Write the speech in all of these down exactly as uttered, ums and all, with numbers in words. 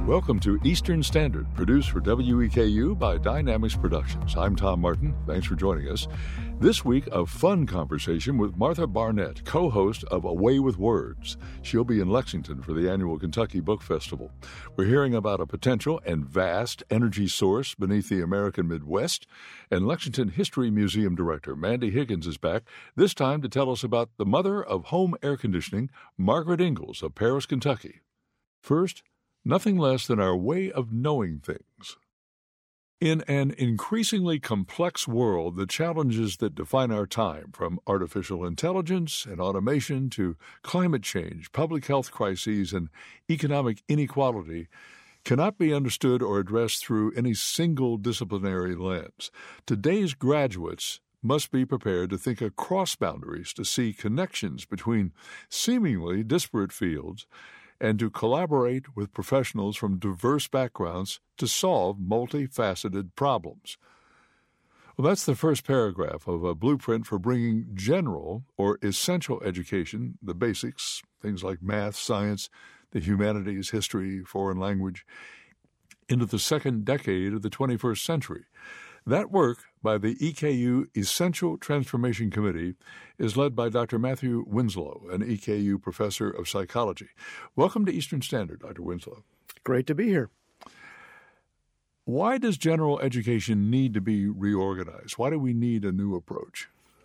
Welcome to Eastern Standard, produced for W E K U by Dynamics Productions. I'm Tom Martin. Thanks for joining us. This week, a fun conversation with Martha Barnett, co-host of Away with Words. She'll be in Lexington for the annual Kentucky Book Festival. We're hearing about a potential and vast energy source beneath the American Midwest. And Lexington History Museum Director Mandy Higgins is back, this time to tell us about the mother of home air conditioning, Margaret Ingalls of Paris, Kentucky. First, nothing less than our way of knowing things. In an increasingly complex world, the challenges that define our time, from artificial intelligence and automation to climate change, public health crises, and economic inequality, cannot be understood or addressed through any single disciplinary lens. Today's graduates must be prepared to think across boundaries, to see connections between seemingly disparate fields, and to collaborate with professionals from diverse backgrounds to solve multifaceted problems. Well, that's the first paragraph of a blueprint for bringing general or essential education, the basics, things like math, science, the humanities, history, foreign language, into the second decade of the twenty-first century. That work by the E K U Essential Transformation Committee is led by Doctor Matthew Winslow, an E K U professor of psychology. Welcome to Eastern Standard, Doctor Winslow. Great to be here. Why does general education need to be reorganized? Why do we need a new approach?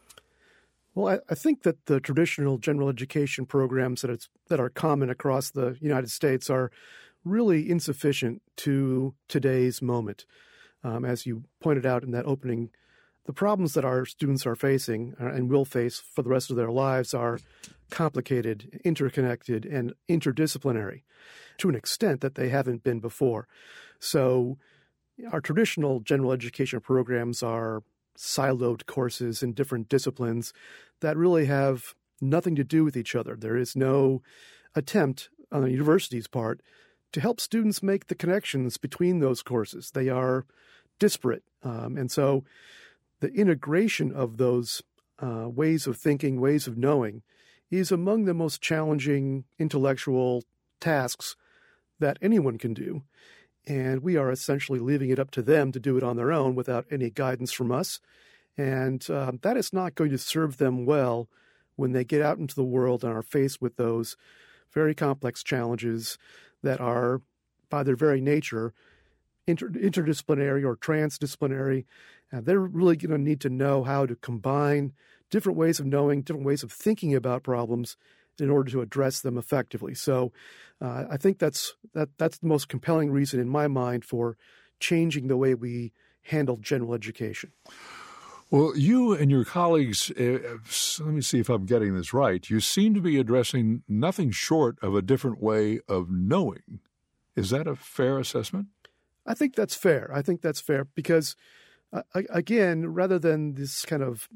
Well, I, I think that the traditional general education programs that it's, that are common across the United States are really insufficient to today's moment. Um, as you pointed out in that opening, the problems that our students are facing uh, and will face for the rest of their lives are complicated, interconnected, and interdisciplinary to an extent that they haven't been before. So our traditional general education programs are siloed courses in different disciplines that really have nothing to do with each other. There is no attempt on the university's part to help students make the connections between those courses. They are disparate. Um, and so the integration of those uh, ways of thinking, ways of knowing, is among the most challenging intellectual tasks that anyone can do. And we are essentially leaving it up to them to do it on their own without any guidance from us. And uh, that is not going to serve them well when they get out into the world and are faced with those very complex challenges that are, by their very nature, inter- interdisciplinary or transdisciplinary. And they're really going to need to know how to combine different ways of knowing, different ways of thinking about problems in order to address them effectively. So uh, I think that's that that's the most compelling reason in my mind for changing the way we handle general education. Well, you and your colleagues, uh, let me see if I'm getting this right, you seem to be addressing nothing short of a different way of knowing. Is that a fair assessment? I think that's fair. I think that's fair because, uh, again, rather than this kind of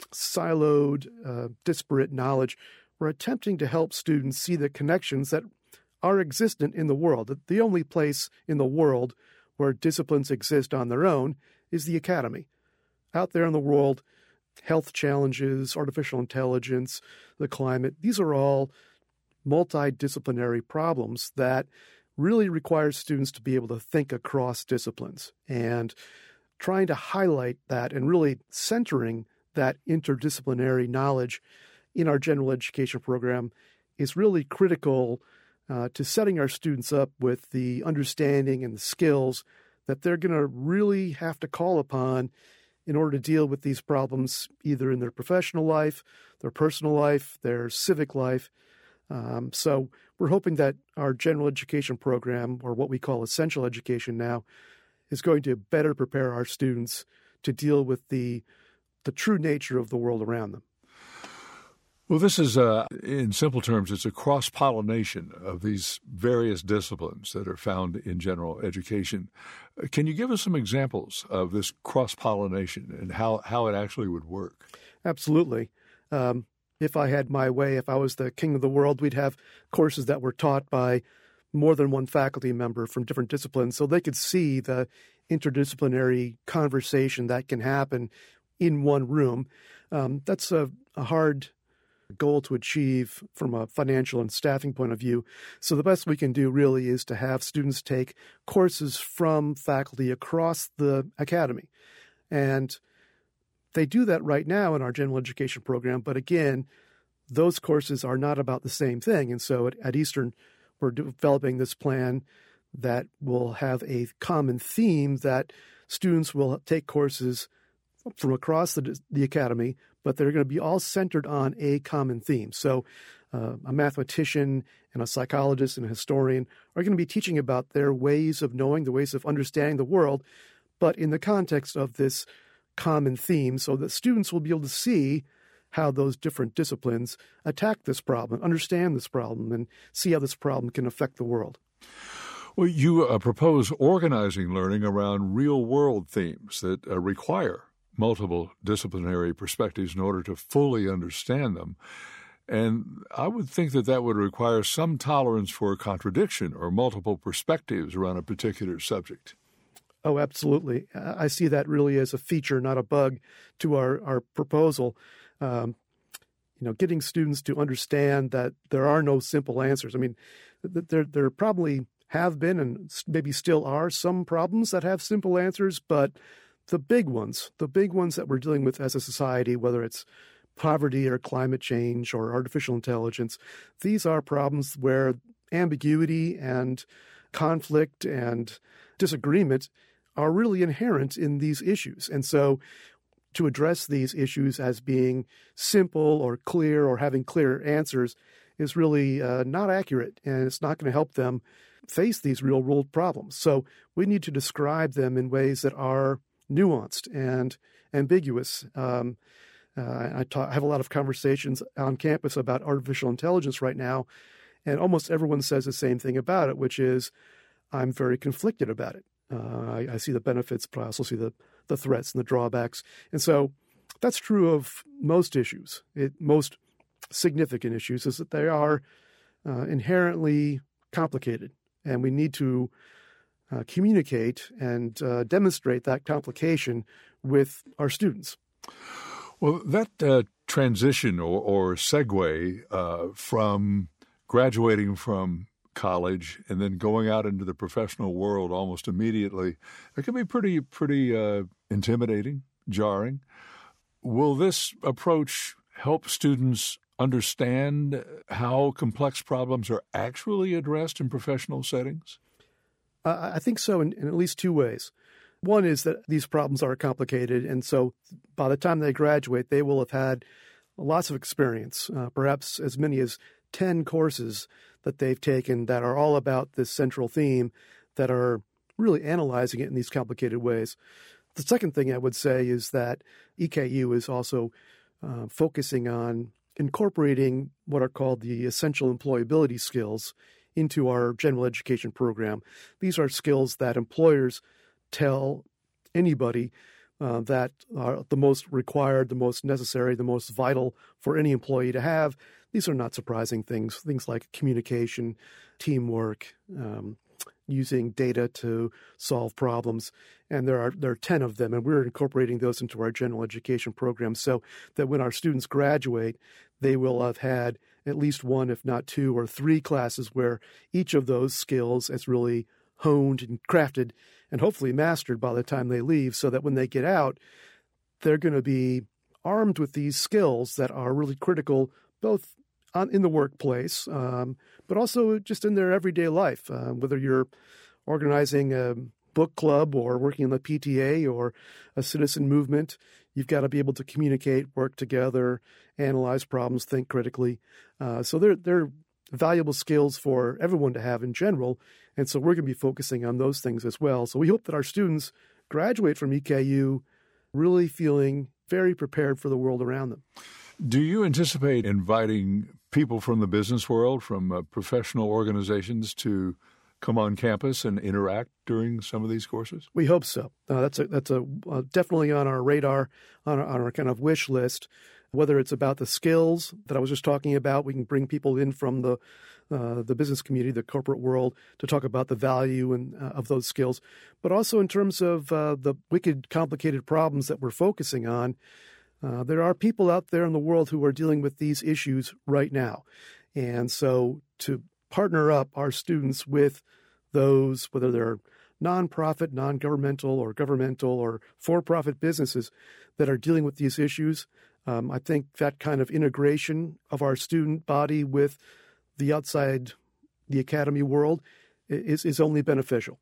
siloed, uh, disparate knowledge, we're attempting to help students see the connections that are existent in the world. The only place in the world where disciplines exist on their own is the academy. Out there in the world, health challenges, artificial intelligence, the climate, these are all multidisciplinary problems that really require students to be able to think across disciplines. And trying to highlight that and really centering that interdisciplinary knowledge in our general education program is really critical uh, to setting our students up with the understanding and the skills that they're going to really have to call upon in order to deal with these problems either in their professional life, their personal life, their civic life. Um, so we're hoping that our general education program, or what we call essential education now, is going to better prepare our students to deal with the the true nature of the world around them. Well, this is, uh, in simple terms, it's a cross-pollination of these various disciplines that are found in general education. Uh, can you give us some examples of this cross-pollination and how, how it actually would work? Absolutely. Um, if I had my way, if I was the king of the world, we'd have courses that were taught by more than one faculty member from different disciplines so they could see the interdisciplinary conversation that can happen in one room. Um, that's a, a hard goal to achieve from a financial and staffing point of view. So the best we can do really is to have students take courses from faculty across the academy. And they do that right now in our general education program. But again, those courses are not about the same thing. And so at, at Eastern, we're developing this plan that will have a common theme that students will take courses from across the, the academy, but they're going to be all centered on a common theme. So uh, a mathematician and a psychologist and a historian are going to be teaching about their ways of knowing, the ways of understanding the world, but in the context of this common theme, so that students will be able to see how those different disciplines attack this problem, understand this problem, and see how this problem can affect the world. Well, you uh, propose organizing learning around real-world themes that uh, require multiple disciplinary perspectives in order to fully understand them. And I would think that that would require some tolerance for contradiction or multiple perspectives around a particular subject. Oh, absolutely. I see that really as a feature, not a bug, to our, our proposal. Um, you know, getting students to understand that there are no simple answers. I mean, there there probably have been and maybe still are some problems that have simple answers, but the big ones, the big ones that we're dealing with as a society, whether it's poverty or climate change or artificial intelligence, these are problems where ambiguity and conflict and disagreement are really inherent in these issues. And so to address these issues as being simple or clear or having clear answers is really uh, not accurate, and it's not going to help them face these real-world problems. So we need to describe them in ways that are nuanced and ambiguous. Um, uh, I, talk, I have a lot of conversations on campus about artificial intelligence right now, and almost everyone says the same thing about it, which is, I'm very conflicted about it. Uh, I, I see the benefits, but I also see the, the threats and the drawbacks. And so that's true of most issues. It, most significant issues is that they are uh, inherently complicated, and we need to uh, communicate and uh, demonstrate that complication with our students. Well, that uh, transition or, or segue uh, from graduating from college and then going out into the professional world almost immediately, it can be pretty, pretty uh, intimidating, jarring. Will this approach help students understand how complex problems are actually addressed in professional settings? Uh, I think so in, in at least two ways. One is that these problems are complicated, and so by the time they graduate, they will have had lots of experience, uh, perhaps as many as ten courses that they've taken that are all about this central theme that are really analyzing it in these complicated ways. The second thing I would say is that E K U is also uh, focusing on incorporating what are called the essential employability skills into our general education program. These are skills that employers tell anybody uh, that are the most required, the most necessary, the most vital for any employee to have. These are not surprising things, things like communication, teamwork, um, using data to solve problems. And there are there are ten of them, and we're incorporating those into our general education program so that when our students graduate, they will have had at least one, if not two or three classes where each of those skills is really honed and crafted and hopefully mastered by the time they leave, so that when they get out, they're going to be armed with these skills that are really critical both on, in the workplace, um, but also just in their everyday life, uh, whether you're organizing a book club or working in the P T A or a citizen movement. You've got to be able to communicate, work together, analyze problems, think critically. Uh, so they're, they're valuable skills for everyone to have in general. And so we're going to be focusing on those things as well. So we hope that our students graduate from E K U really feeling very prepared for the world around them. Do you anticipate inviting people from the business world, from uh, professional organizations to come on campus and interact during some of these courses? We hope so. Uh, that's a, that's a uh, definitely on our radar, on our, on our kind of wish list. Whether it's about the skills that I was just talking about, we can bring people in from the uh, the business community, the corporate world, to talk about the value and uh, of those skills. But also in terms of uh, the wicked, complicated problems that we're focusing on, Uh, there are people out there in the world who are dealing with these issues right now. And so to partner up our students with those, whether they're nonprofit, non-governmental, or governmental, or for-profit businesses that are dealing with these issues, um, I think that kind of integration of our student body with the outside, the academy world is, is only beneficial.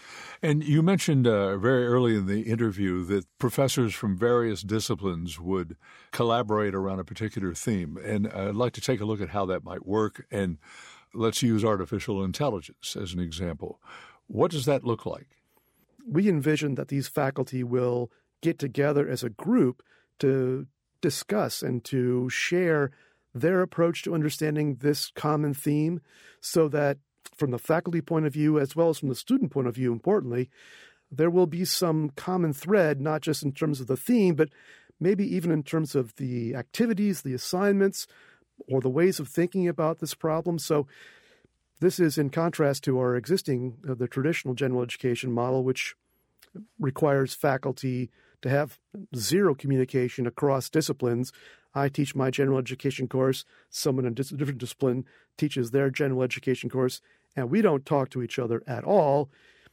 And you mentioned uh, very early in the interview that professors from various disciplines would collaborate around a particular theme. And I'd like to take a look at how that might work. And let's use artificial intelligence as an example. What does that look like? We envision that these faculty will get together as a group to discuss and to share their approach to understanding this common theme so that from the faculty point of view, as well as from the student point of view, importantly, there will be some common thread, not just in terms of the theme, but maybe even in terms of the activities, the assignments, or the ways of thinking about this problem. So this is in contrast to our existing, uh, the traditional general education model, which requires faculty to have zero communication across disciplines. I teach my general education course, someone in a different discipline teaches their general education course, and we don't talk to each other at all.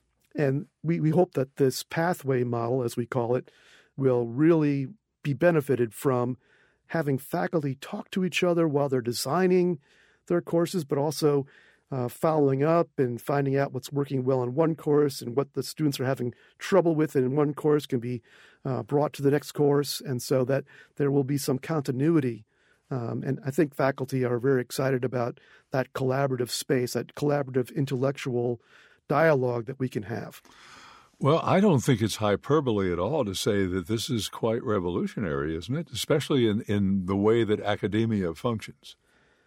And we, we hope that this pathway model, as we call it, will really be benefited from having faculty talk to each other while they're designing their courses, but also uh, following up and finding out what's working well in one course and what the students are having trouble with in one course can be uh, brought to the next course, and so that there will be some continuity. Um, and I think faculty are very excited about that collaborative space, that collaborative intellectual dialogue that we can have. Well, I don't think it's hyperbole at all to say that this is quite revolutionary, isn't it? Especially in, in the way that academia functions.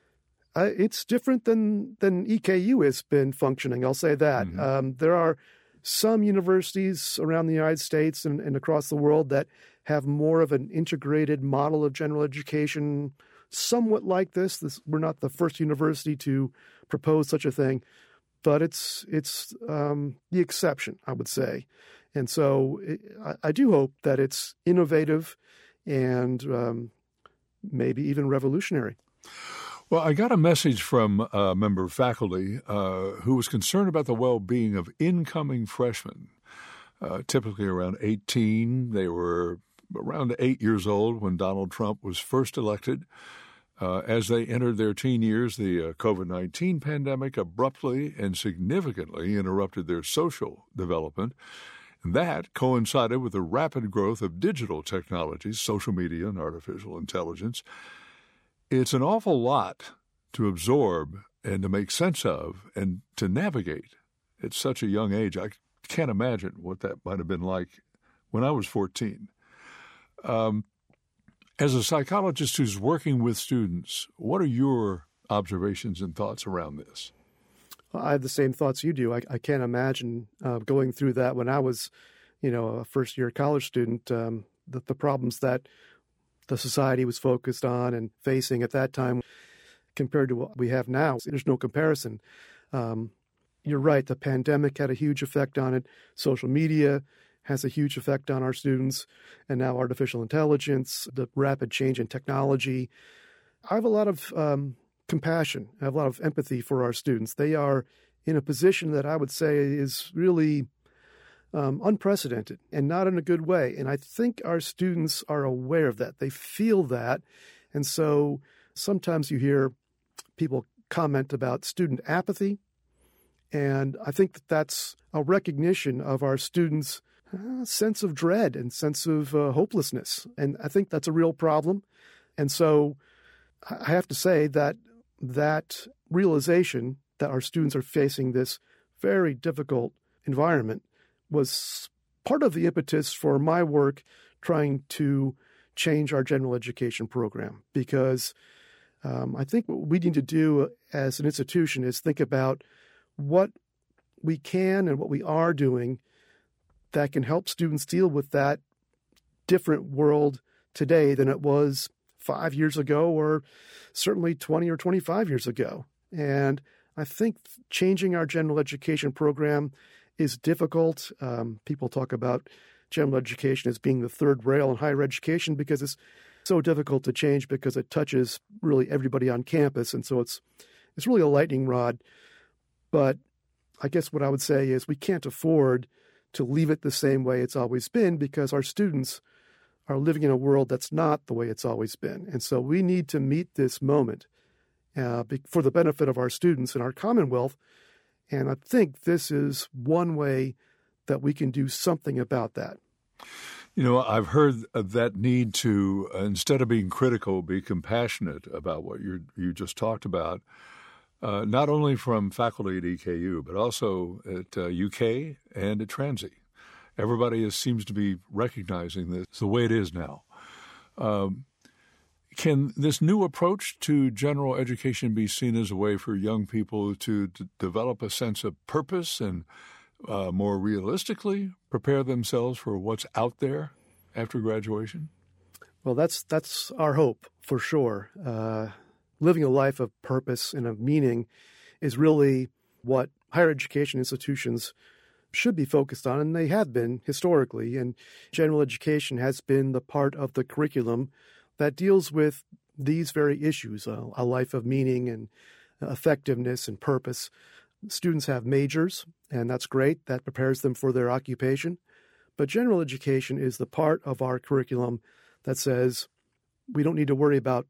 Uh, it's different than, than E K U has been functioning, I'll say that. Mm-hmm. Um, there are some universities around the United States and, and across the world that have more of an integrated model of general education, somewhat like this. this. We're not the first university to propose such a thing, but it's it's um, the exception, I would say. And so it, I, I do hope that it's innovative and um, maybe even revolutionary. Well, I got a message from a member of faculty uh, who was concerned about the well-being of incoming freshmen, uh, typically around eighteen. They were around eight years old when Donald Trump was first elected. Uh, as they entered their teen years, the uh, COVID nineteen pandemic abruptly and significantly interrupted their social development. And that coincided with the rapid growth of digital technologies, social media, and artificial intelligence. It's an awful lot to absorb and to make sense of and to navigate at such a young age. I can't imagine what that might have been like when I was fourteen. Um, as a psychologist who's working with students, what are your observations and thoughts around this? I have the same thoughts you do. I, I can't imagine uh, going through that when I was, you know, a first-year college student, um, the, the problems that the society was focused on and facing at that time compared to what we have now. There's no comparison. Um, you're right. The pandemic had a huge effect on it. Social media has a huge effect on our students, and now artificial intelligence, the rapid change in technology. I have a lot of um, compassion. I have a lot of empathy for our students. They are in a position that I would say is really um, unprecedented and not in a good way. And I think our students are aware of that. They feel that. And so sometimes you hear people comment about student apathy. And I think that that's a recognition of our students' uh, sense of dread and sense of uh, hopelessness. And I think that's a real problem. And so I have to say that that realization that our students are facing this very difficult environment was part of the impetus for my work trying to change our general education program, because um, I think what we need to do as an institution is think about what we can and what we are doing that can help students deal with that different world today than it was five years ago or certainly twenty or twenty-five years ago. And I think changing our general education program is difficult. Um, people talk about general education as being the third rail in higher education because it's so difficult to change because it touches really everybody on campus. And so it's it's really a lightning rod. But I guess what I would say is we can't afford to leave it the same way it's always been because our students are living in a world that's not the way it's always been. And so we need to meet this moment uh, for the benefit of our students in our Commonwealth. And I think this is one way that we can do something about that. You know, I've heard that need to, uh, instead of being critical, be compassionate about what you you just talked about, uh, not only from faculty at E K U, but also at uh, U K and at Transy. Everybody is, seems to be recognizing this the way it is now. Um, can this new approach to general education be seen as a way for young people to d- develop a sense of purpose and uh, more realistically prepare themselves for what's out there after graduation? Well, that's that's our hope for sure. Uh, living a life of purpose and of meaning is really what higher education institutions should be focused on, and they have been historically. And general education has been the part of the curriculum that deals with these very issues, uh, a life of meaning and effectiveness and purpose. Students have majors, and that's great. That prepares them for their occupation. But general education is the part of our curriculum that says we don't need to worry about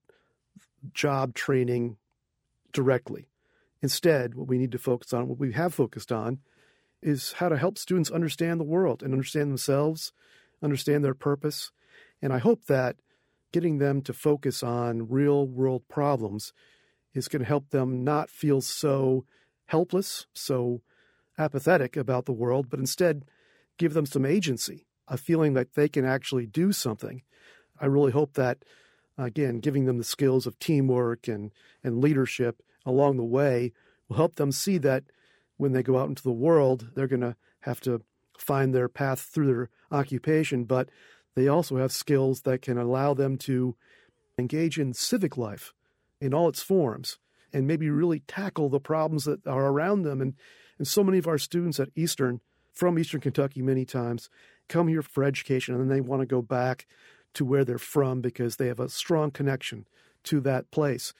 job training directly. Instead, what we need to focus on, what we have focused on, is how to help students understand the world and understand themselves, understand their purpose. And I hope that getting them to focus on real-world problems is going to help them not feel so helpless, so apathetic about the world, but instead give them some agency, a feeling that they can actually do something. I really hope that, again, giving them the skills of teamwork and, and leadership along the way will help them see that when they go out into the world, they're going to have to find their path through their occupation, but they also have skills that can allow them to engage in civic life in all its forms and maybe really tackle the problems that are around them. And, and so many of our students at Eastern, from Eastern Kentucky many times, come here for education and then they want to go back to where they're from because they have a strong connection to that place.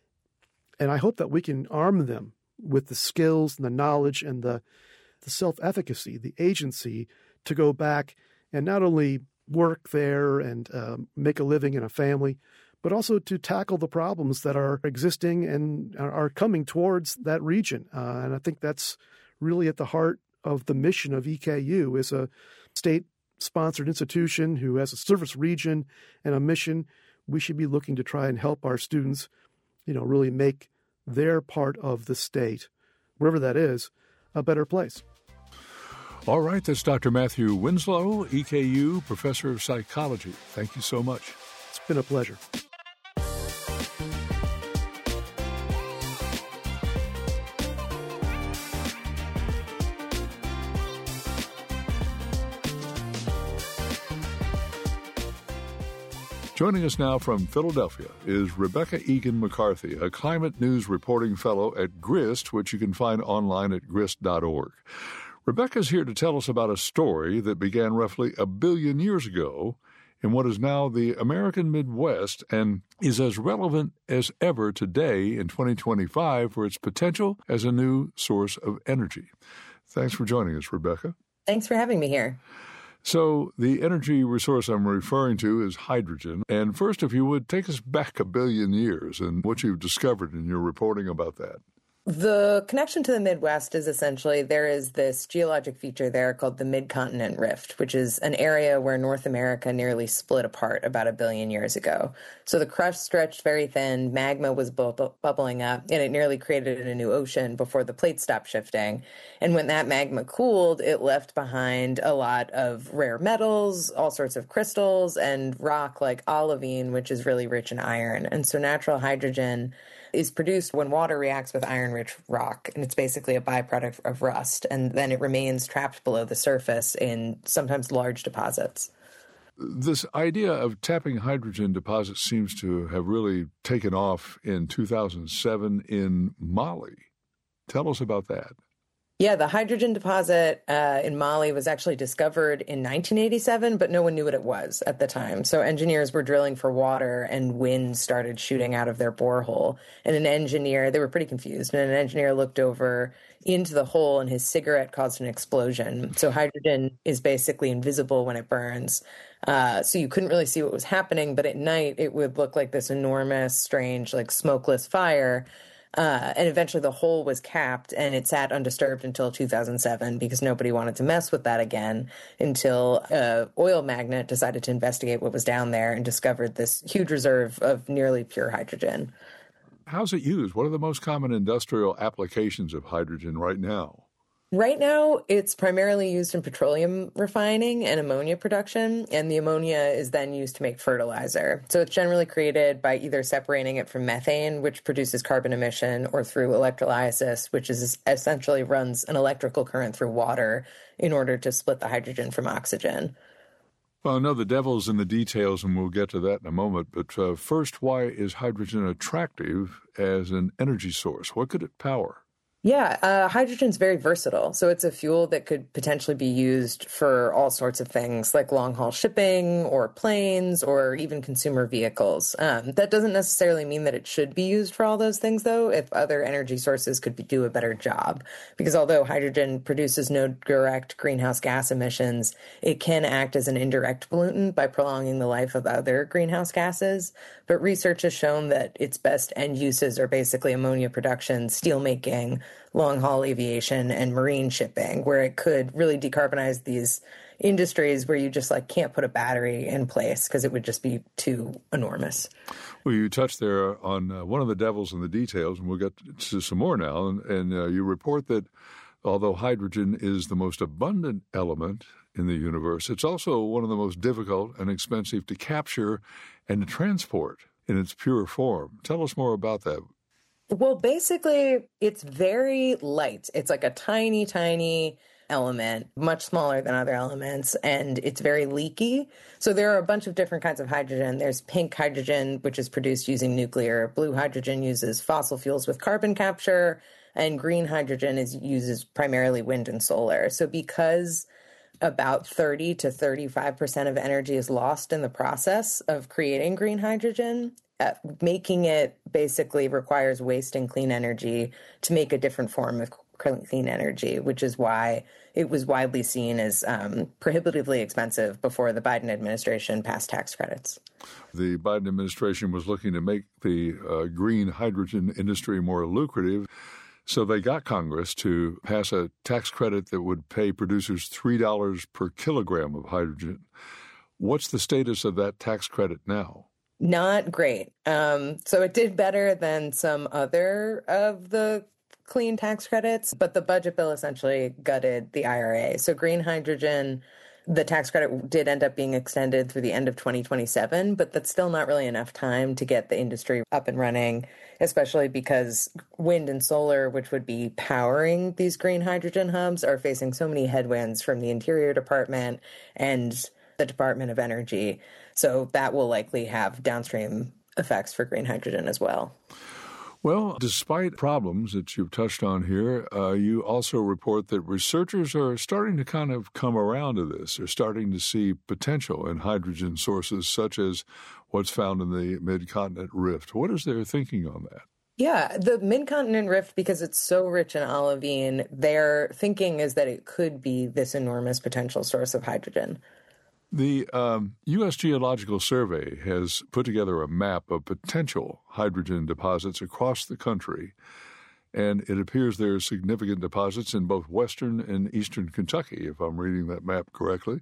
And I hope that we can arm them with the skills and the knowledge and the, the self-efficacy, the agency to go back and not only work there and um, make a living in a family, but also to tackle the problems that are existing and are coming towards that region. Uh, and I think that's really at the heart of the mission of E K U, is a state-sponsored institution who has a service region and a mission. We should be looking to try and help our students, you know, really make their part of the state, wherever that is, a better place. All right, that's Doctor Matthew Winslow, E K U Professor of Psychology. Thank you so much. It's been a pleasure. Joining us now from Philadelphia is Rebecca Egan McCarthy, a climate news reporting fellow at GRIST, which you can find online at grist dot org. Rebecca's here to tell us about a story that began roughly a billion years ago in what is now the American Midwest and is as relevant as ever today in twenty twenty-five for its potential as a new source of energy. Thanks for joining us, Rebecca. Thanks for having me here. So the energy resource I'm referring to is hydrogen. And first, if you would, take us back a billion years and what you've discovered in your reporting about that. The connection to the Midwest is essentially there is this geologic feature there called the Mid-Continent Rift, which is an area where North America nearly split apart about a billion years ago. So the crust stretched very thin, magma was bu- bubbling up, and it nearly created a new ocean before the plates stopped shifting. And when that magma cooled, it left behind a lot of rare metals, all sorts of crystals, and rock like olivine, which is really rich in iron. And so natural hydrogen is produced when water reacts with iron-rich rock, and it's basically a byproduct of rust, and then it remains trapped below the surface in sometimes large deposits. This idea of tapping hydrogen deposits seems to have really taken off in two thousand seven in Mali. Tell us about that. Yeah, the hydrogen deposit uh, in Mali was actually discovered in nineteen eighty-seven, but no one knew what it was at the time. So engineers were drilling for water and wind started shooting out of their borehole. And an engineer, they were pretty confused, and an engineer looked over into the hole and his cigarette caused an explosion. So hydrogen is basically invisible when it burns. Uh, so you couldn't really see what was happening, but at night it would look like this enormous, strange, like smokeless fire. Uh, and eventually the hole was capped and it sat undisturbed until two thousand seven because nobody wanted to mess with that again until an oil magnate decided to investigate what was down there and discovered this huge reserve of nearly pure hydrogen. How's it used? What are the most common industrial applications of hydrogen right now? Right now, it's primarily used in petroleum refining and ammonia production, and the ammonia is then used to make fertilizer. So it's generally created by either separating it from methane, which produces carbon emission, or through electrolysis, which is essentially runs an electrical current through water in order to split the hydrogen from oxygen. Well, I know the devil's in the details, and we'll get to that in a moment. But uh, first, why is hydrogen attractive as an energy source? What could it power? Yeah, uh, hydrogen's very versatile. So it's a fuel that could potentially be used for all sorts of things like long-haul shipping or planes or even consumer vehicles. Um, that doesn't necessarily mean that it should be used for all those things, though, if other energy sources could be, do a better job. Because although hydrogen produces no direct greenhouse gas emissions, it can act as an indirect pollutant by prolonging the life of other greenhouse gases. But research has shown that its best end uses are basically ammonia production, steelmaking, long-haul aviation, and marine shipping, where it could really decarbonize these industries where you just like can't put a battery in place because it would just be too enormous. Well, you touched there on uh, one of the devils in the details, and we'll get to some more now. And, and uh, you report that although hydrogen is the most abundant element in the universe, it's also one of the most difficult and expensive to capture and to transport in its pure form. Tell us more about that. Well, basically, it's very light. It's like a tiny, tiny element, much smaller than other elements, and it's very leaky. So there are a bunch of different kinds of hydrogen. There's pink hydrogen, which is produced using nuclear. Blue hydrogen uses fossil fuels with carbon capture, and green hydrogen is uses primarily wind and solar. So because about thirty to thirty-five percent of energy is lost in the process of creating green hydrogen, Uh, making it basically requires wasting clean energy to make a different form of clean energy, which is why it was widely seen as um, prohibitively expensive before the Biden administration passed tax credits. The Biden administration was looking to make the uh, green hydrogen industry more lucrative, so they got Congress to pass a tax credit that would pay producers three dollars per kilogram of hydrogen. What's the status of that tax credit now? Not great. Um, so it did better than some other of the clean tax credits, but the budget bill essentially gutted the I R A. So green hydrogen, the tax credit did end up being extended through the end of twenty twenty-seven, but that's still not really enough time to get the industry up and running, especially because wind and solar, which would be powering these green hydrogen hubs, are facing so many headwinds from the Interior Department and the Department of Energy. So that will likely have downstream effects for green hydrogen as well. Well, despite problems that you've touched on here, uh, you also report that researchers are starting to kind of come around to this. They're starting to see potential in hydrogen sources such as what's found in the Mid-Continent Rift. What is their thinking on that? Yeah, the Mid-Continent Rift, because it's so rich in olivine, their thinking is that it could be this enormous potential source of hydrogen. The um, U S Geological Survey has put together a map of potential hydrogen deposits across the country, and it appears there are significant deposits in both western and eastern Kentucky, if I'm reading that map correctly.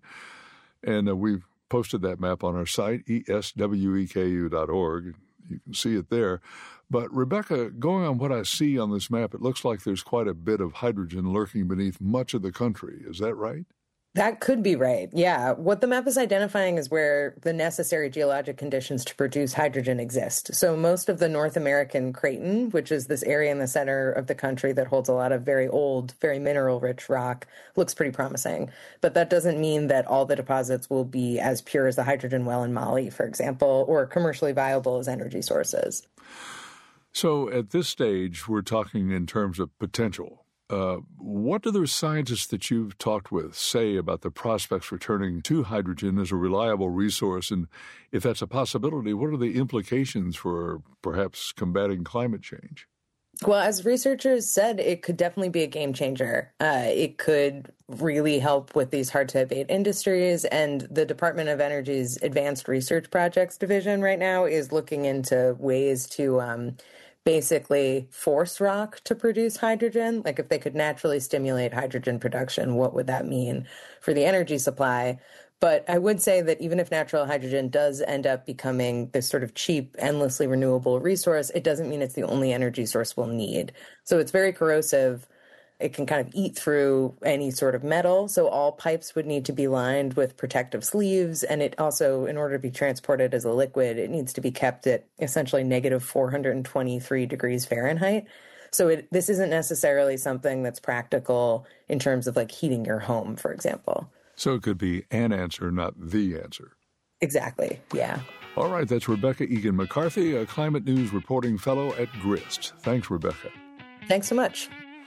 And uh, we've posted that map on our site, E S W E K U dot org. You can see it there. But, Rebecca, going on what I see on this map, it looks like there's quite a bit of hydrogen lurking beneath much of the country. Is that right? That could be right. Yeah. What the map is identifying is where the necessary geologic conditions to produce hydrogen exist. So most of the North American Craton, which is this area in the center of the country that holds a lot of very old, very mineral-rich rock, looks pretty promising. But that doesn't mean that all the deposits will be as pure as the hydrogen well in Mali, for example, or commercially viable as energy sources. So at this stage, we're talking in terms of potential. Uh, what do the scientists that you've talked with say about the prospects for turning to hydrogen as a reliable resource? And if that's a possibility, what are the implications for perhaps combating climate change? Well, as researchers said, it could definitely be a game changer. Uh, it could really help with these hard-to-abate industries. And the Department of Energy's Advanced Research Projects Division right now is looking into ways to um, basically force rock to produce hydrogen. Like if they could naturally stimulate hydrogen production, what would that mean for the energy supply? But I would say that even if natural hydrogen does end up becoming this sort of cheap, endlessly renewable resource, it doesn't mean it's the only energy source we'll need. So it's very corrosive. It can kind of eat through any sort of metal. So all pipes would need to be lined with protective sleeves. And it also, in order to be transported as a liquid, it needs to be kept at essentially negative four hundred twenty-three degrees Fahrenheit. So it, this isn't necessarily something that's practical in terms of like heating your home, for example. So it could be an answer, not the answer. Exactly, yeah. All right, that's Rebecca Egan McCarthy, a Climate News reporting fellow at GRIST. Thanks, Rebecca. Thanks so much.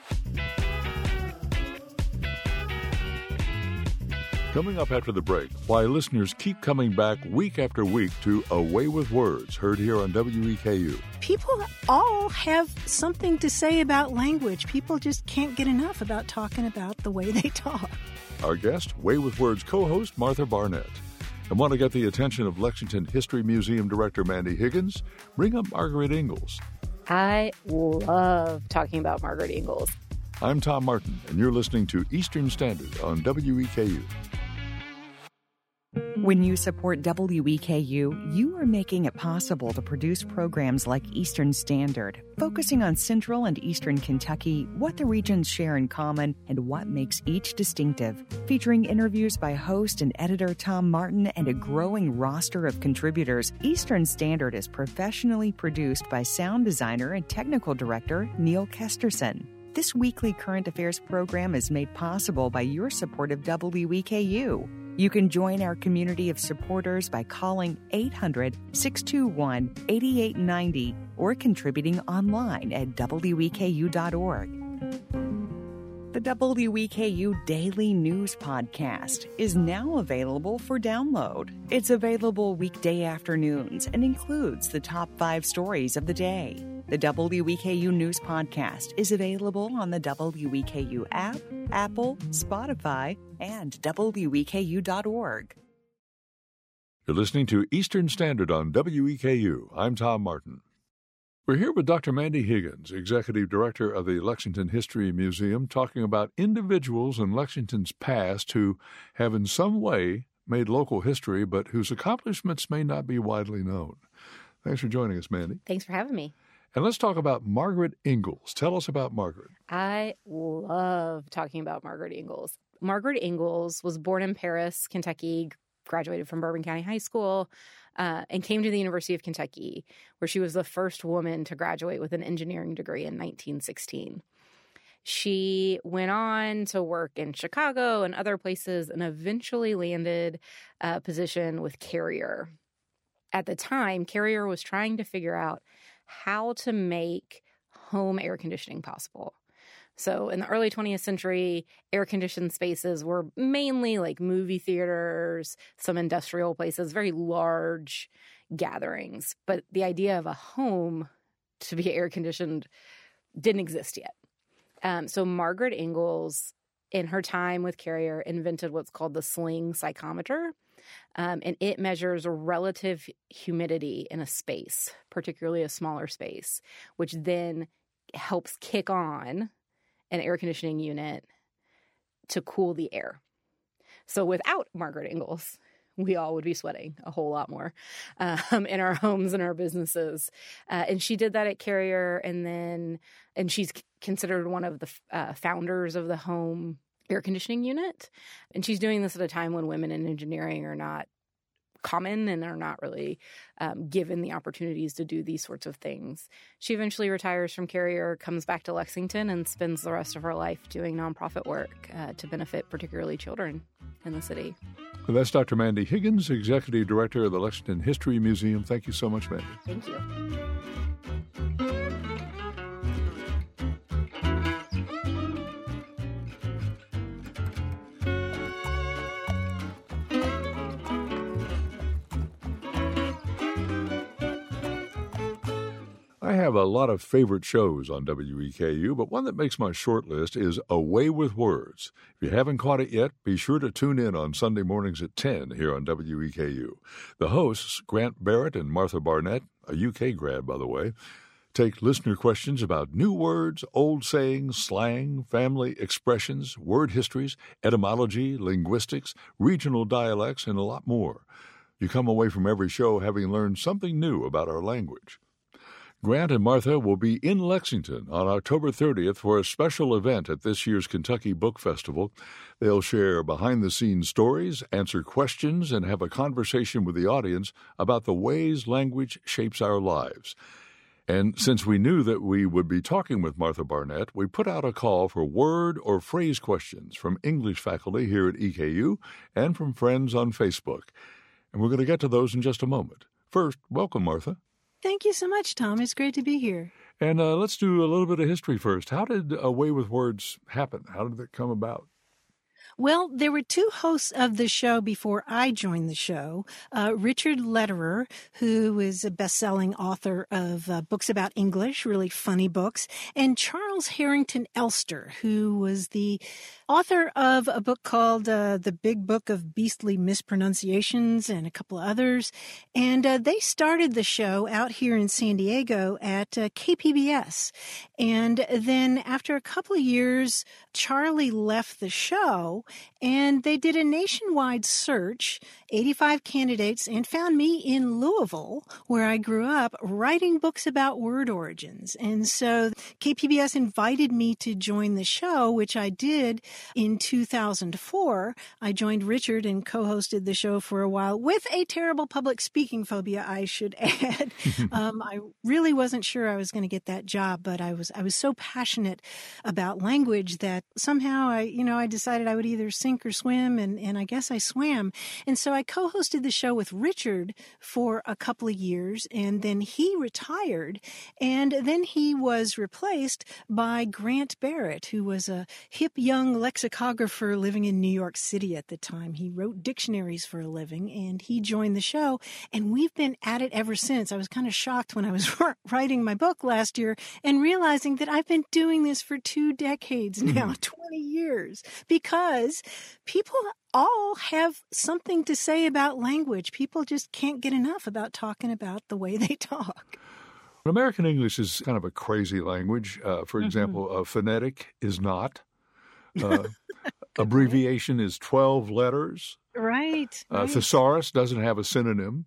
Coming up after the break, why listeners keep coming back week after week to A Way with Words, heard here on W E K U. People all have something to say about language. People just can't get enough about talking about the way they talk. Our guest, Way with Words co-host Martha Barnett. And want to get the attention of Lexington History Museum Director Mandy Higgins? Bring up Margaret Ingalls. I love talking about Margaret Ingalls. I'm Tom Martin, and you're listening to Eastern Standard on W E K U. When you support W E K U, you are making it possible to produce programs like Eastern Standard, focusing on Central and Eastern Kentucky, what the regions share in common, and what makes each distinctive. Featuring interviews by host and editor Tom Martin and a growing roster of contributors, Eastern Standard is professionally produced by sound designer and technical director Neil Kesterson. This weekly current affairs program is made possible by your support of W E K U. You can join our community of supporters by calling eight hundred, six two one, eight eight nine zero or contributing online at W E K U dot org. The W E K U Daily News Podcast is now available for download. It's available weekday afternoons and includes the top five stories of the day. The W E K U News Podcast is available on the W E K U app, Apple, Spotify, and W E K U dot org. You're listening to Eastern Standard on W E K U. I'm Tom Martin. We're here with Doctor Mandy Higgins, Executive Director of the Lexington History Museum, talking about individuals in Lexington's past who have in some way made local history, but whose accomplishments may not be widely known. Thanks for joining us, Mandy. Thanks for having me. And let's talk about Margaret Ingalls. Tell us about Margaret. I love talking about Margaret Ingalls. Margaret Ingalls was born in Paris, Kentucky, graduated from Bourbon County High School, uh, and came to the University of Kentucky, where she was the first woman to graduate with an engineering degree in nineteen sixteen. She went on to work in Chicago and other places and eventually landed a position with Carrier. At the time, Carrier was trying to figure out how to make home air conditioning possible. So in the early twentieth century, air-conditioned spaces were mainly like movie theaters, some industrial places, very large gatherings. But the idea of a home to be air-conditioned didn't exist yet. Um, so Margaret Ingalls, in her time with Carrier, invented what's called the sling psychometer. Um, and it measures relative humidity in a space, particularly a smaller space, which then helps kick on an air conditioning unit to cool the air. So without Margaret Ingalls, we all would be sweating a whole lot more um, in our homes and our businesses. Uh, and she did that at Carrier, and then and she's considered one of the uh, founders of the home air conditioning unit. And she's doing this at a time when women in engineering are not common and are not really um, given the opportunities to do these sorts of things. She eventually retires from Carrier, comes back to Lexington, and spends the rest of her life doing nonprofit work uh, to benefit particularly children in the city. Well, that's Doctor Mandy Higgins, Executive Director of the Lexington History Museum. Thank you so much, Mandy. Thank you. I have a lot of favorite shows on W E K U, but one that makes my short list is A Way with Words. If you haven't caught it yet, be sure to tune in on Sunday mornings at ten here on W E K U. The hosts, Grant Barrett and Martha Barnett, a U K grad, by the way, take listener questions about new words, old sayings, slang, family expressions, word histories, etymology, linguistics, regional dialects, and a lot more. You come away from every show having learned something new about our language. Grant and Martha will be in Lexington on October thirtieth for a special event at this year's Kentucky Book Festival. They'll share behind-the-scenes stories, answer questions, and have a conversation with the audience about the ways language shapes our lives. And since we knew that we would be talking with Martha Barnett, we put out a call for word or phrase questions from English faculty here at E K U and from friends on Facebook. And we're going to get to those in just a moment. First, welcome, Martha. Thank you so much, Tom. It's great to be here. And uh, let's do a little bit of history first. How did A Way with Words happen? How did it come about? Well, there were two hosts of the show before I joined the show. Uh, Richard Lederer, who is a best-selling author of uh, books about English, really funny books, and Charles Harrington Elster, who was the author of a book called uh, The Big Book of Beastly Mispronunciations and a couple of others. And uh, they started the show out here in San Diego at uh, K P B S. And then after a couple of years, Charlie left the show, and they did a nationwide search, eighty-five candidates, and found me in Louisville, where I grew up, writing books about word origins. And so K P B S invited me to join the show, which I did in two thousand four. I joined Richard and co-hosted the show for a while with a terrible public speaking phobia, I should add. um, I really wasn't sure I was going to get that job, but I was I was so passionate about language that somehow I, you know, I decided I would either sink or swim, and, and I guess I swam. And so I co-hosted the show with Richard for a couple of years, and then he retired, and then he was replaced by Grant Barrett, who was a hip young lexicographer living in New York City at the time. He wrote dictionaries for a living, and he joined the show, and we've been at it ever since. I was kind of shocked when I was writing my book last year and realizing that I've been doing this for two decades now, twenty years, because people all have something to say about language. People just can't get enough about talking about the way they talk. American English is kind of a crazy language. Uh, for mm-hmm. example, a phonetic is not. Uh, abbreviation is twelve letters. Right. Uh, right. Thesaurus doesn't have a synonym.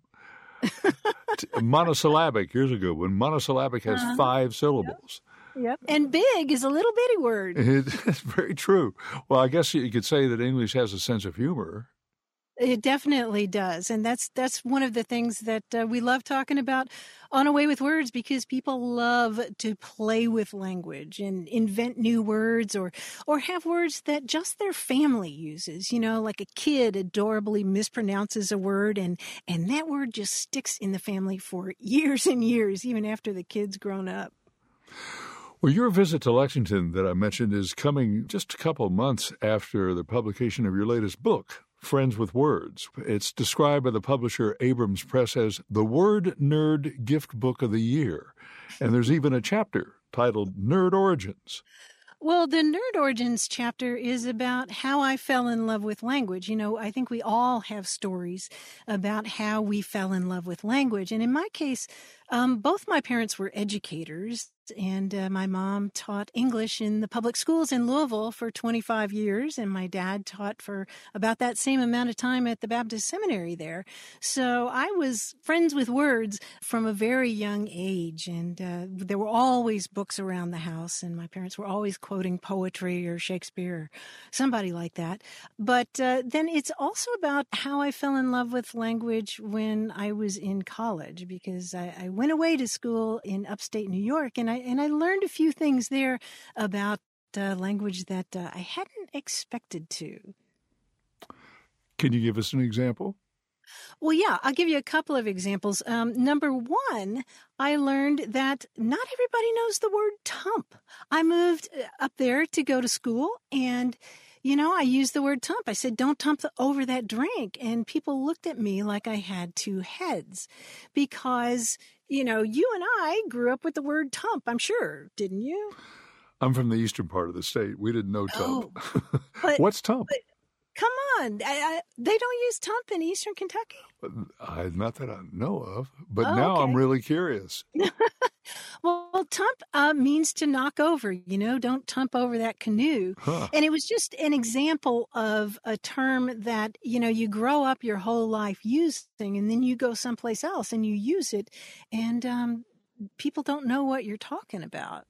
Monosyllabic, here's a good one. Monosyllabic has uh-huh. five syllables. Yep. Yep. And big is a little bitty word. It's very true. Well, I guess you could say that English has a sense of humor. It definitely does. And that's that's one of the things that uh, we love talking about on A Way with Words, because people love to play with language and invent new words or or have words that just their family uses. You know, like a kid adorably mispronounces a word, and, and that word just sticks in the family for years and years, even after the kid's grown up. Well, your visit to Lexington that I mentioned is coming just a couple of months after the publication of your latest book, Friends with Words. It's described by the publisher Abrams Press as the Word Nerd Gift Book of the Year. And there's even a chapter titled Nerd Origins. Well, the Nerd Origins chapter is about how I fell in love with language. You know, I think we all have stories about how we fell in love with language. And in my case, um, both my parents were educators. And uh, my mom taught English in the public schools in Louisville for twenty-five years, and my dad taught for about that same amount of time at the Baptist Seminary there. So I was friends with words from a very young age, and uh, there were always books around the house, and my parents were always quoting poetry or Shakespeare or somebody like that. But uh, then it's also about how I fell in love with language when I was in college, because I, I went away to school in upstate New York, and I And I learned a few things there about uh, language that uh, I hadn't expected to. Can you give us an example? Well, yeah, I'll give you a couple of examples. Um, number one, I learned that not everybody knows the word tump. I moved up there to go to school, and you know, I used the word tump. I said, don't tump over that drink. And people looked at me like I had two heads, because you know, you and I grew up with the word tump, I'm sure, didn't you? I'm from the eastern part of the state. We didn't know tump. Oh, but, What's tump? But, come on. I, I, they don't use tump in eastern Kentucky? I, not that I know of, but oh, now okay. I'm really curious. Well, tump uh, means to knock over, you know, don't tump over that canoe. Huh. And it was just an example of a term that, you know, you grow up your whole life using, and then you go someplace else and you use it, and um, people don't know what you're talking about.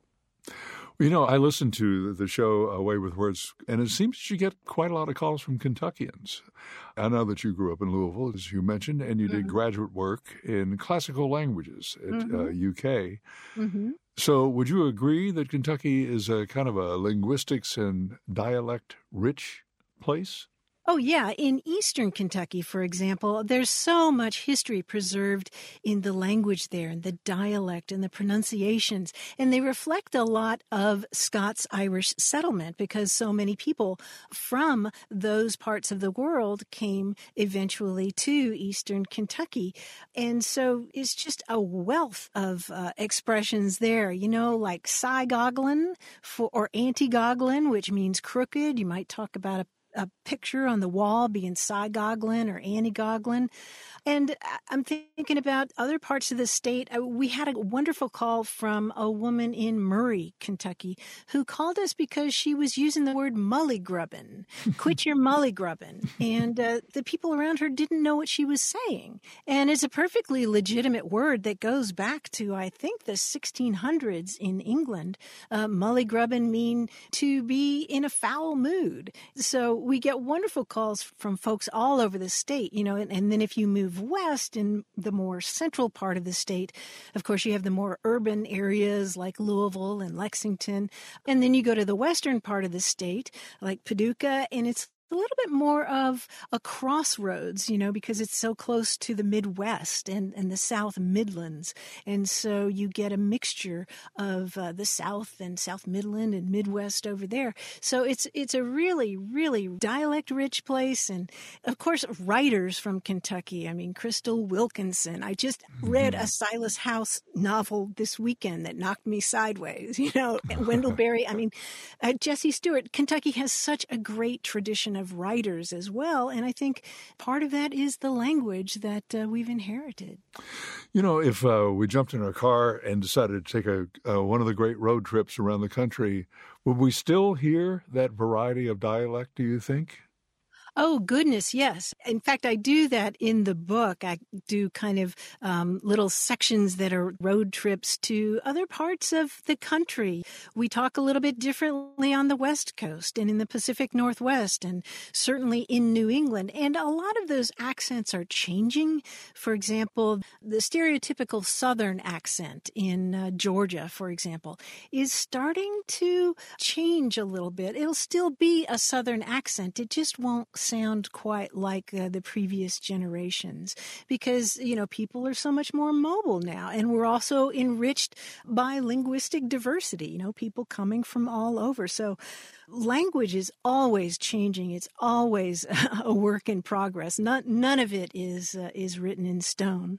You know, I listened to the show Away with Words, and it seems that you get quite a lot of calls from Kentuckians. I know that you grew up in Louisville, as you mentioned, and you did mm-hmm. graduate work in classical languages at mm-hmm. uh, U K. Mm-hmm. So would you agree that Kentucky is a kind of a linguistics and dialect-rich place? Oh, yeah. In eastern Kentucky, for example, there's so much history preserved in the language there and the dialect and the pronunciations. And they reflect a lot of Scots-Irish settlement because so many people from those parts of the world came eventually to eastern Kentucky. And so it's just a wealth of uh, expressions there, you know, like Cy-Goglin for, or Anti-Goglin, which means crooked. You might talk about a a picture on the wall being Cy-Goglin or Anti-Goglin. And I'm thinking about other parts of the state. We had a wonderful call from a woman in Murray, Kentucky, who called us because she was using the word mullygrubbin. Quit your mullygrubbin. And uh, the people around her didn't know what she was saying. And it's a perfectly legitimate word that goes back to, I think, the sixteen hundreds in England. Uh, mullygrubbin mean to be in a foul mood. So we get wonderful calls from folks all over the state, you know, and, and then if you move west in the more central part of the state, of course, you have the more urban areas like Louisville and Lexington. And then you go to the western part of the state, like Paducah, and it's a little bit more of a crossroads, you know, because it's so close to the Midwest and, and the South Midlands. And so you get a mixture of uh, the South and South Midland and Midwest over there. So it's it's a really, really dialect-rich place. And, of course, writers from Kentucky. I mean, Crystal Wilkinson. I just read a Silas House novel this weekend that knocked me sideways, you know, Wendell Berry. I mean, uh, Jesse Stewart. Kentucky has such a great tradition of writers as well. And I think part of that is the language that uh, we've inherited. You know, if uh, we jumped in our car and decided to take a uh, one of the great road trips around the country, would we still hear that variety of dialect, do you think? Oh, goodness, yes. In fact, I do that in the book. I do kind of um, little sections that are road trips to other parts of the country. We talk a little bit differently on the West Coast and in the Pacific Northwest and certainly in New England. And a lot of those accents are changing. For example, the stereotypical Southern accent in uh, Georgia, for example, is starting to change a little bit. It'll still be a Southern accent. It just won't sound quite like uh, the previous generations because, you know, people are so much more mobile now. And we're also enriched by linguistic diversity, you know, people coming from all over. So language is always changing. It's always a work in progress. Not, none of it is uh, is written in stone.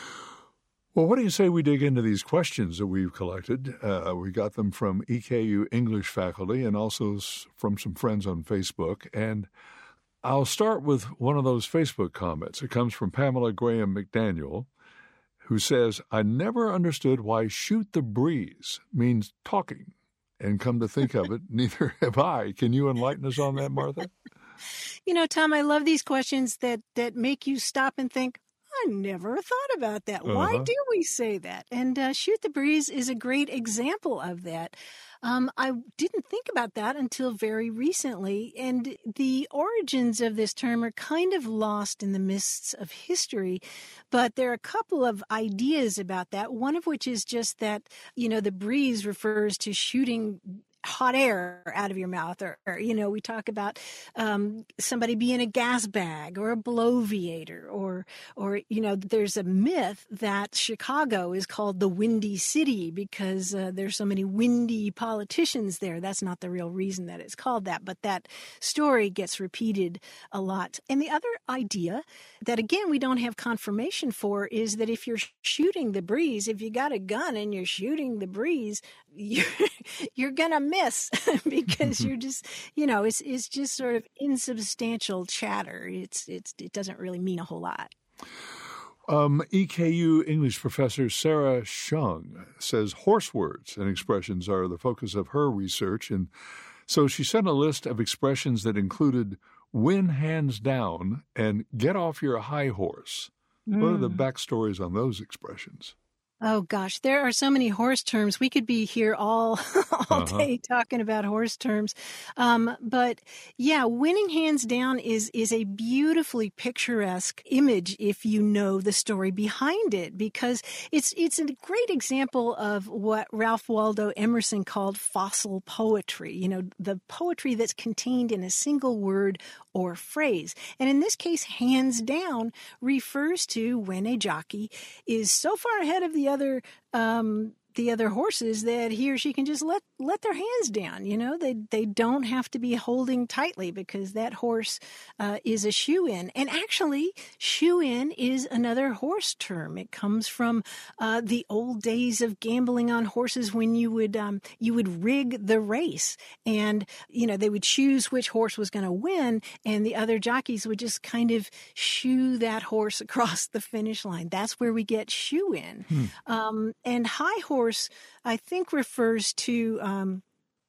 Well, what do you say we dig into these questions that we've collected? Uh, we got them from E K U English faculty and also from some friends on Facebook. And I'll start with one of those Facebook comments. It comes from Pamela Graham McDaniel, who says, I never understood why shoot the breeze means talking. And come to think of it, neither have I. Can you enlighten us on that, Martha? You know, Tom, I love these questions that, that make you stop and think, I never thought about that. Uh-huh. Why do we say that? And uh, shoot the breeze is a great example of that. Um, I didn't think about that until very recently, and the origins of this term are kind of lost in the mists of history, but there are a couple of ideas about that, one of which is just that, you know, the breeze refers to shooting hot air out of your mouth, or, or you know, we talk about um, somebody being a gas bag or a bloviator, or, or, you know, there's a myth that Chicago is called the Windy City because uh, there's so many windy politicians there. That's not the real reason that it's called that, but that story gets repeated a lot. And the other idea that, again, we don't have confirmation for is that if you're shooting the breeze, if you got a gun and you're shooting the breeze, you're, you're going to miss because you're just, you know, it's it's just sort of insubstantial chatter. It's it's it doesn't really mean a whole lot. Um, E K U English professor Sarah Shung says horse words and expressions are the focus of her research, and so she sent a list of expressions that included "win hands down" and "get off your high horse." Mm. What are the backstories on those expressions? Oh, gosh, there are so many horse terms. We could be here all all uh-huh. day talking about horse terms. Um, but, yeah, winning hands down is is a beautifully picturesque image if you know the story behind it, because it's it's a great example of what Ralph Waldo Emerson called fossil poetry, you know, the poetry that's contained in a single word or phrase. And in this case, hands down refers to when a jockey is so far ahead of the other um, the other horses that he or she can just let let their hands down. You know, they they don't have to be holding tightly because that horse uh, is a shoe-in. And actually, shoe-in is another horse term. It comes from uh, the old days of gambling on horses when you would um, you would rig the race, and you know they would choose which horse was going to win, and the other jockeys would just kind of shoe that horse across the finish line. That's where we get shoe-in. Hmm. Um, and high horse, I think, refers to um,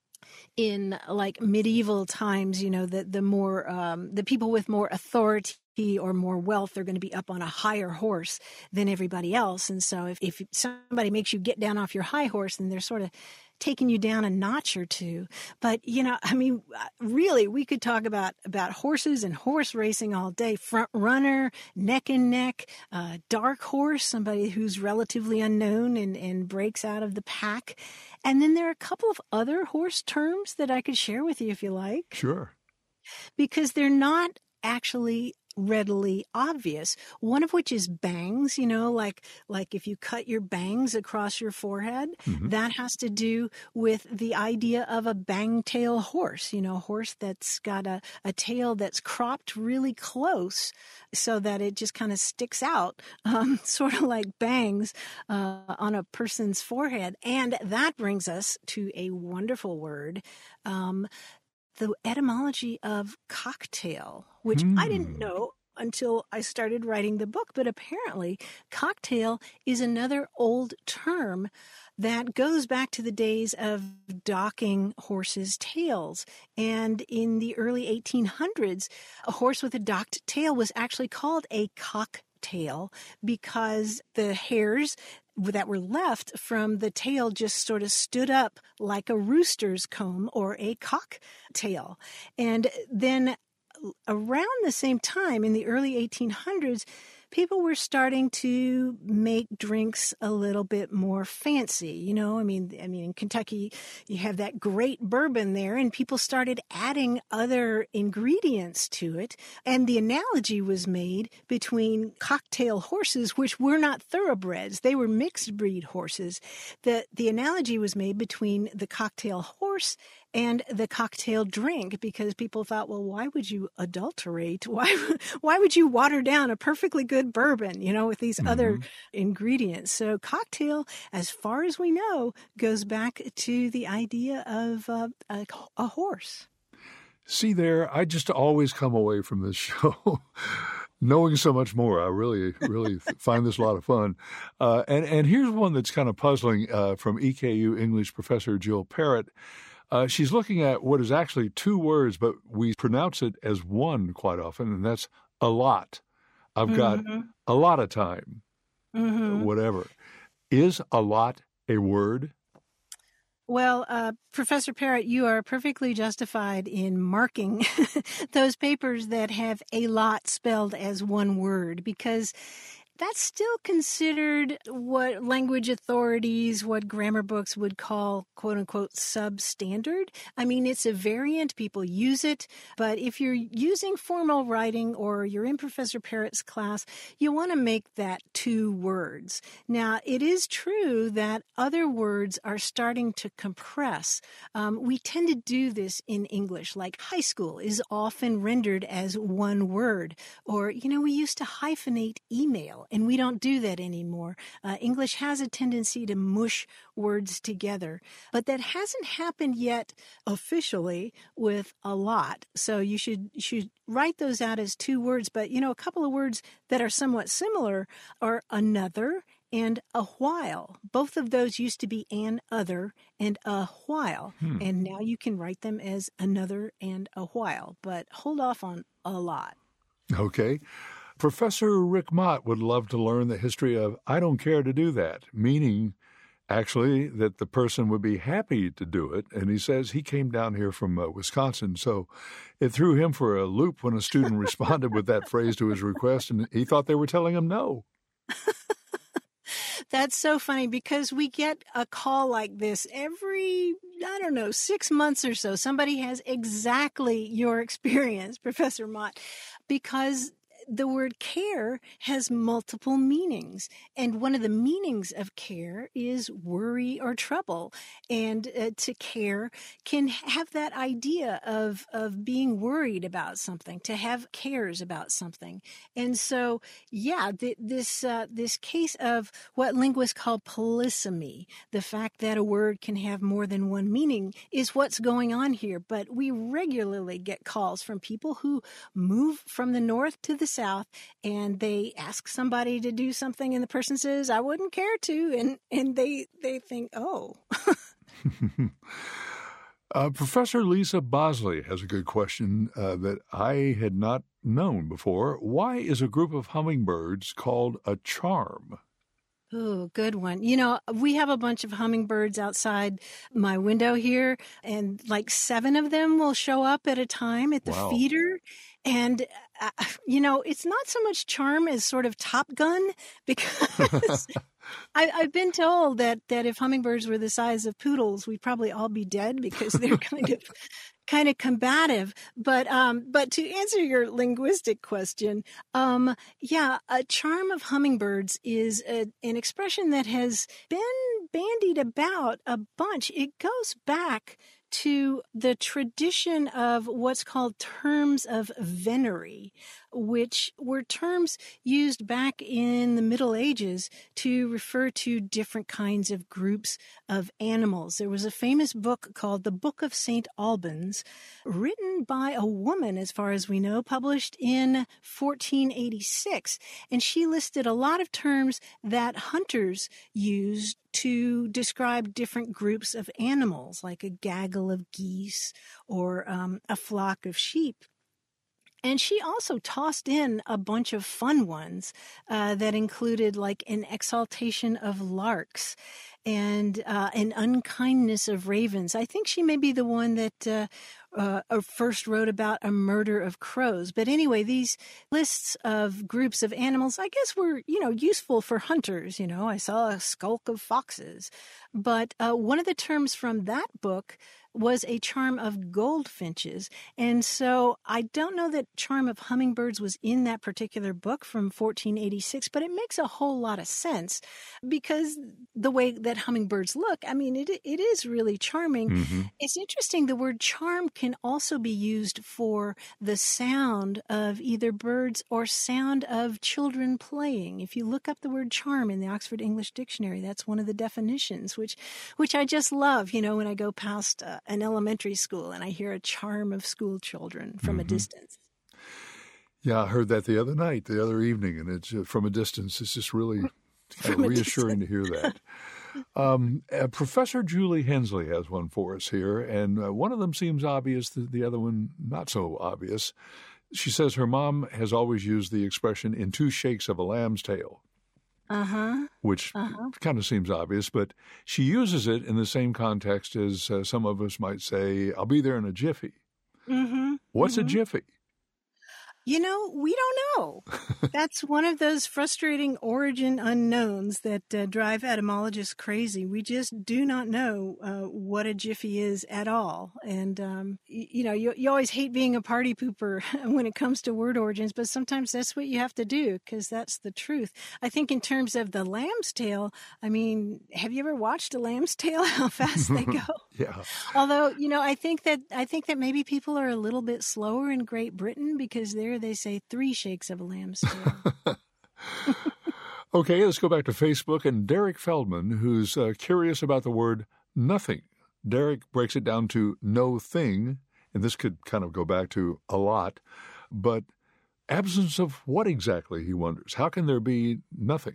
in like medieval times, you know, the, the more um, the people with more authority or more wealth are going to be up on a higher horse than everybody else. And so if, if somebody makes you get down off your high horse, then they're sort of taking you down a notch or two. But, you know, I mean, really, we could talk about, about horses and horse racing all day. Front runner, neck and neck, uh, dark horse, somebody who's relatively unknown and, and breaks out of the pack. And then there are a couple of other horse terms that I could share with you if you like. Sure. Because they're not actually readily obvious. One of which is bangs, you know, like like if you cut your bangs across your forehead, mm-hmm. that has to do with the idea of a bang-tail horse, you know, a horse that's got a, a tail that's cropped really close so that it just kind of sticks out, um, sort of like bangs uh, on a person's forehead. And that brings us to a wonderful word, um, the etymology of cocktail, which mm. I didn't know until I started writing the book. But apparently, cocktail is another old term that goes back to the days of docking horses' tails. And in the early eighteen hundreds, a horse with a docked tail was actually called a cocktail because the hairs that were left from the tail just sort of stood up like a rooster's comb or a cocktail. And then around the same time, in the early eighteen hundreds, people were starting to make drinks a little bit more fancy. You know, I mean, I mean, in Kentucky, you have that great bourbon there, and people started adding other ingredients to it. And the analogy was made between cocktail horses, which were not thoroughbreds. They were mixed breed horses. The, the analogy was made between the cocktail horse and the cocktail drink, because people thought, well, why would you adulterate? Why, why would you water down a perfectly good bourbon, you know, with these mm-hmm. other ingredients? So cocktail, as far as we know, goes back to the idea of uh, a, a horse. See there, I just always come away from this show knowing so much more. I really, really find this a lot of fun. Uh, and, and here's one that's kind of puzzling uh, from E K U English professor Jill Parrott. Uh, she's looking at what is actually two words, but we pronounce it as one quite often, and that's a lot. I've mm-hmm. got a lot of time, mm-hmm. whatever. Is a lot a word? Well, uh, Professor Parrott, you are perfectly justified in marking those papers that have a lot spelled as one word, because that's still considered what language authorities, what grammar books would call, quote unquote, substandard. I mean, it's a variant. People use it. But if you're using formal writing or you're in Professor Parrott's class, you want to make that two words. Now, it is true that other words are starting to compress. Um, we tend to do this in English, like high school is often rendered as one word. Or, you know, we used to hyphenate email. And we don't do that anymore. Uh, English has a tendency to mush words together. But that hasn't happened yet officially with a lot. So you should, you should write those out as two words. But, you know, a couple of words that are somewhat similar are another and a while. Both of those used to be an other and a while. Hmm. And now you can write them as another and a while. But hold off on a lot. Okay. Professor Rick Mott would love to learn the history of I don't care to do that, meaning actually that the person would be happy to do it. And he says he came down here from uh, Wisconsin, so it threw him for a loop when a student responded with that phrase to his request, and he thought they were telling him no. That's so funny because we get a call like this every, I don't know, six months or so. Somebody has exactly your experience, Professor Mott, because the word care has multiple meanings. And one of the meanings of care is worry or trouble. And uh, to care can have that idea of, of being worried about something, to have cares about something. And so, yeah, th- this, uh, this case of what linguists call polysemy, the fact that a word can have more than one meaning, is what's going on here. But we regularly get calls from people who move from the north to the south, and they ask somebody to do something, and the person says, I wouldn't care to, and, and they, they think, oh. uh, Professor Lisa Bosley has a good question uh, that I had not known before. Why is a group of hummingbirds called a charm? Oh, good one. You know, we have a bunch of hummingbirds outside my window here, and like seven of them will show up at a time at the wow. feeder. And, uh, you know, it's not so much charm as sort of Top Gun, because I, I've been told that, that if hummingbirds were the size of poodles, we'd probably all be dead because they're kind of kind of combative. But um, but to answer your linguistic question, um, yeah, a charm of hummingbirds is a, an expression that has been bandied about a bunch. It goes back to the tradition of what's called terms of venery, which were terms used back in the Middle Ages to refer to different kinds of groups of animals. There was a famous book called The Book of Saint Albans, written by a woman, as far as we know, published in fourteen eighty-six. And she listed a lot of terms that hunters used to describe different groups of animals, like a gaggle of geese or um, a flock of sheep. And she also tossed in a bunch of fun ones uh, that included like an exaltation of larks and uh, an unkindness of ravens. I think she may be the one that uh, uh, first wrote about a murder of crows. But anyway, these lists of groups of animals, I guess, were, you know, useful for hunters. You know, I saw a skulk of foxes. But uh, one of the terms from that book was a charm of goldfinches. And so I don't know that charm of hummingbirds was in that particular book from fourteen eighty-six, but it makes a whole lot of sense because the way that hummingbirds look, I mean, it it is really charming. Mm-hmm. It's interesting. The word charm can also be used for the sound of either birds or sound of children playing. If you look up the word charm in the Oxford English Dictionary, that's one of the definitions, which, which I just love, you know, when I go past uh, an elementary school and I hear a charm of school children from mm-hmm. a distance. Yeah, I heard that the other night, the other evening, and it's uh, from a distance. It's just really kind of reassuring to hear that. Um, uh, Professor Julie Hensley has one for us here, and uh, one of them seems obvious, the, the other one not so obvious. She says her mom has always used the expression "in two shakes of a lamb's tail." Uh-huh. Which uh-huh. kind of seems obvious, but she uses it in the same context as uh, some of us might say, I'll be there in a jiffy. Mm-hmm. What's mm-hmm. a jiffy? You know, we don't know. That's one of those frustrating origin unknowns that uh, drive etymologists crazy. We just do not know uh, what a jiffy is at all. And, um, y- you know, you, you always hate being a party pooper when it comes to word origins, but sometimes that's what you have to do because that's the truth. I think in terms of the lamb's tail, I mean, have you ever watched a lamb's tail, how fast they go? Yeah. Although, you know, I think that I think that maybe people are a little bit slower in Great Britain because there they say three shakes of a lamb's tail. Okay, let's go back to Facebook and Derek Feldman, who's uh, curious about the word nothing. Derek breaks it down to no thing, and this could kind of go back to a lot, but absence of what exactly, he wonders. How can there be nothing?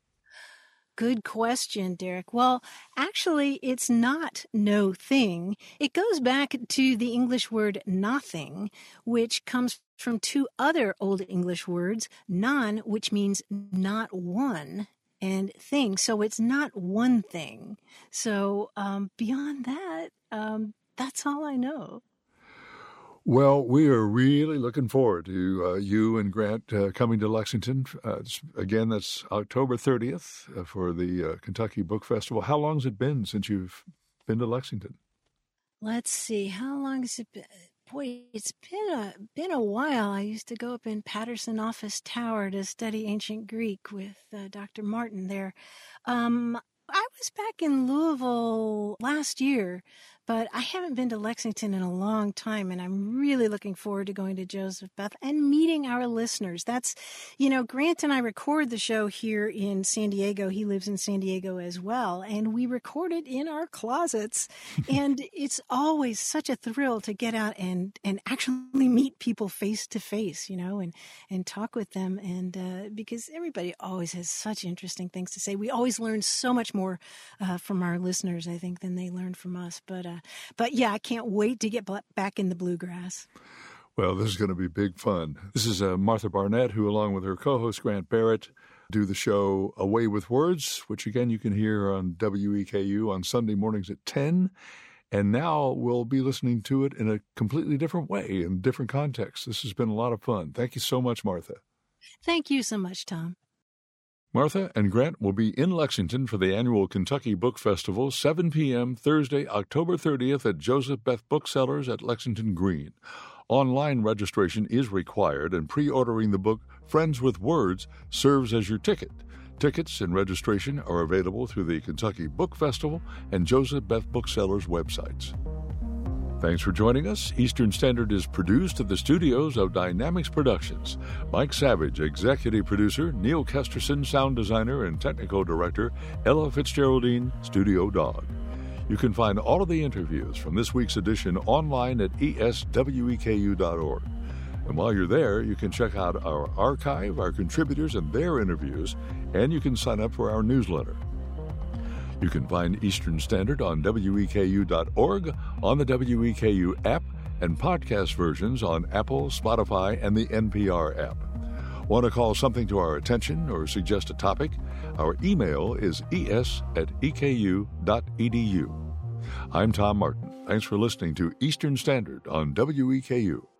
Good question, Derek. Well, actually, it's not no thing. It goes back to the English word nothing, which comes from two other Old English words, non, which means not one, and thing. So it's not one thing. So um, beyond that, um, that's all I know. Well, we are really looking forward to uh, you and Grant uh, coming to Lexington. Uh, again, that's October thirtieth uh, for the uh, Kentucky Book Festival. How long has it been since you've been to Lexington? Let's see. How long has it been? Boy, it's been a, been a while. I used to go up in Patterson Office Tower to study ancient Greek with uh, Doctor Martin there. Um, I was back in Louisville last year, but I haven't been to Lexington in a long time, and I'm really looking forward to going to Joseph Beth and meeting our listeners. That's, you know, Grant and I record the show here in San Diego. He lives in San Diego as well, and we record it in our closets. And it's always such a thrill to get out and, and actually meet people face to face, you know, and, and talk with them. And uh, because everybody always has such interesting things to say. We always learn so much more uh, from our listeners, I think, than they learn from us. But uh, But yeah, I can't wait to get back in the bluegrass. Well, this is going to be big fun. This is uh, Martha Barnett, who, along with her co-host Grant Barrett, do the show Away with Words, which, again, you can hear on W E K U on Sunday mornings at ten. And now we'll be listening to it in a completely different way, in different context. This has been a lot of fun. Thank you so much, Martha. Thank you so much, Tom. Martha and Grant will be in Lexington for the annual Kentucky Book Festival, seven p.m. Thursday, October thirtieth at Joseph Beth Booksellers at Lexington Green. Online registration is required, and pre-ordering the book Friends with Words serves as your ticket. Tickets and registration are available through the Kentucky Book Festival and Joseph Beth Booksellers websites. Thanks for joining us. Eastern Standard is produced at the studios of Dynamics Productions. Mike Savage, executive producer, Neil Kesterson, sound designer and technical director, Ella Fitzgeraldine, studio dog. You can find all of the interviews from this week's edition online at E S W E K U dot org. And while you're there, you can check out our archive, our contributors and their interviews, and you can sign up for our newsletter. You can find Eastern Standard on W E K U dot org, on the W E K U app, and podcast versions on Apple, Spotify, and the N P R app. Want to call something to our attention or suggest a topic? Our email is es at e k u dot e d u. I'm Tom Martin. Thanks for listening to Eastern Standard on W E K U.